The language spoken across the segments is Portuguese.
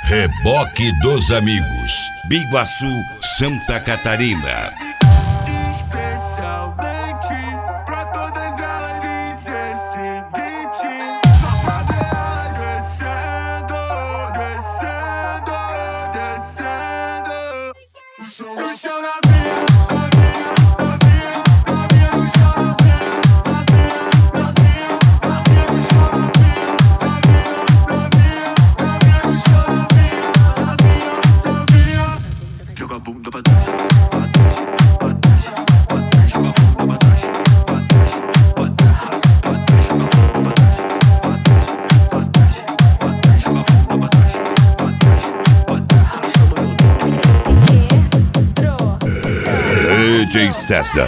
Reboque dos Amigos, Biguaçu, Santa Catarina. Especialmente pra todas elas fiz esse beat, só pra ver elas descendo, descendo, descendo. No chão novinha, novinha, novinha, novinha no chão novinha, novinha, novinha, novinha no chão novinha, novinha, novinha, novinha no chão novinha, novinha, novinha. Joga a bunda pra trás, pra trás, pra trás, pra trás, joga a bunda pra trás, pra trás, pra trás, pra trás, joga a bunda pra trás, pra trás, pra trás, pra trás, joga a bunda pra trás, pra trás, pra trás. DJ César.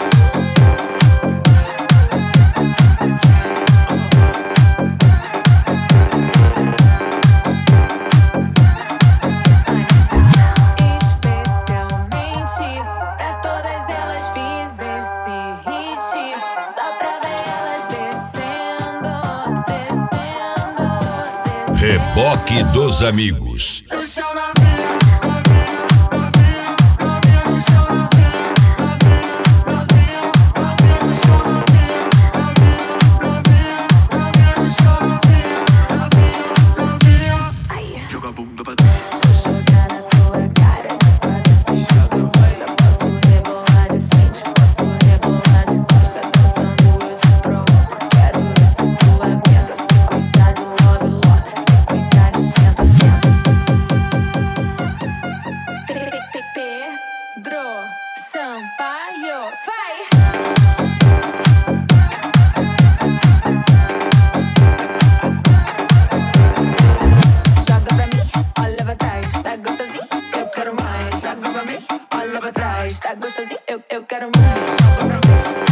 Especialmente pra todas elas fiz esse hit, só pra ver elas descendo, descendo, descendo. Reboque dos Amigos. No chão novinha, novinha, novinha, novinha no chão novinha, novinha, novinha, novinha no chão novinha, novinha, novinha, novinha no chão novinha, novinha, novinha. Aí, Joga a bunda pra trás. vou jogar na tua cara, de quatro assim que tu gosta. Posso rebolar de frente, posso rebolar de costa. Dançando eu te provoco, quero ver se tu aguenta. Sequência de love lock, sequência de senta, senta. Pedro Sampaio, vai! Joga pra mim, olha pra trás, tá gostosinho, eu quero mais. Joga pra mim, olha pra trás, tá gostosinho, eu quero mais. Joga pra mim.